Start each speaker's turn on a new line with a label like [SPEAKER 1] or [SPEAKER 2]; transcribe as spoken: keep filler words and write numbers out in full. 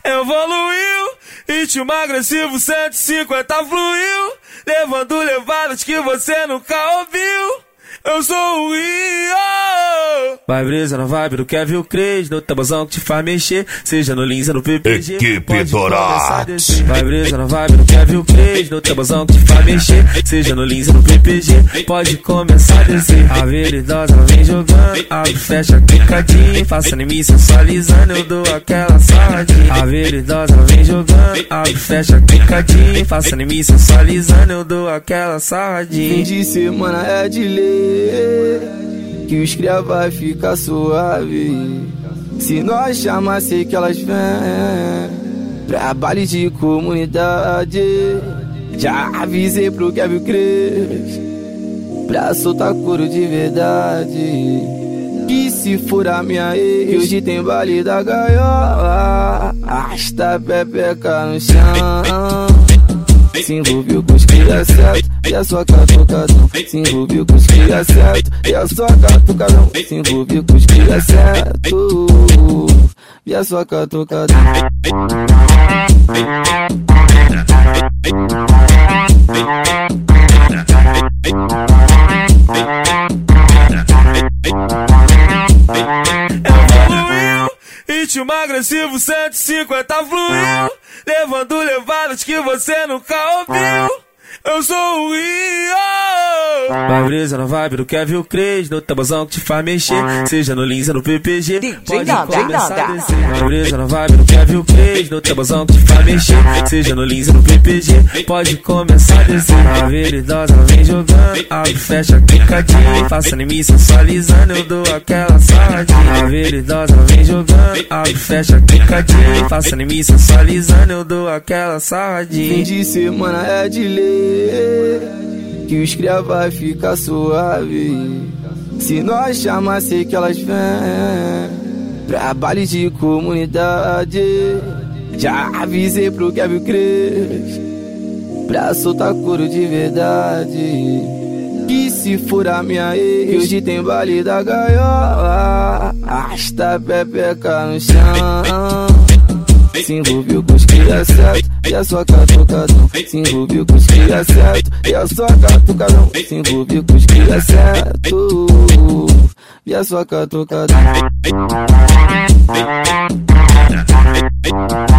[SPEAKER 1] Evoluiu, ritmo agressivo cento e cinquenta fluiu, levando levadas que você nunca ouviu. Eu sou o Rio. Vai brisa na vibe do Kevin Cres, no tabuzão que te faz mexer, seja no Linza, no P P G.
[SPEAKER 2] Equipe Dourado.
[SPEAKER 1] Vai brisa na vibe do Kevin Cres, no tabuzão que te faz mexer, seja no Linza, no P P G. Pode começar a descer. A veridosa ela vem jogando, abre, fecha, clicadinho, faça anime sensualizando, eu dou aquela sarradinha. A veridosa ela vem jogando, abre, fecha, clicadinho, faça anime sensualizando, eu dou aquela sarradinha.
[SPEAKER 3] Fim de semana é de lei, que os cria vai ficar suave. Se nós chamar, sei que elas vêm pra baile de comunidade. Já avisei pro Kevin Cres pra soltar couro de verdade. Que se for a minha ex, hoje tem baile da gaiola. Arrasta a pepeca no chão. Se envolveu com os cria certo e a sua catucadão. Se envolveu com os cria certo e a sua catucadão. Se envolveu com os cria certo e a sua catucadão.
[SPEAKER 1] Evoluiu, ritmo agressivo cento e cinquenta fluiu, levando levadas que você nunca ouviu. Eu sou o Rio. Vai brisa na vibe do Kevin Cres, no tabuzão que te faz mexer, seja no Linza, no P P G. Pode começar a descer. Vai brisa na vibe do Kevin Cres, no tabuzão que te faz mexer, seja no Linza, no P P G. Pode começar a descer. A veridosa ela vem jogando, abre, fecha, clicadinho, faça anime sensualizando, eu dou aquela sarradinha. A veridosa ela vem jogando, abre, fecha, clicadinho, faça anime sensualizando, eu dou aquela sarradinha.
[SPEAKER 3] Fim de semana é de lei, que os cria vai ficar suave. Se nós chamar, sei que elas vêm pra baile de comunidade. Já avisei pro Kevin Cres pra soltar couro de verdade. Que se for a minha ex, hoje tem baile da gaiola. Arrasta a pepeca no chão. Se envolveu com os cria certo e a sua catucadão. Se envolveu com os cria certo e a sua catucadão. Se envolveu com os cria certo e a sua catucadão.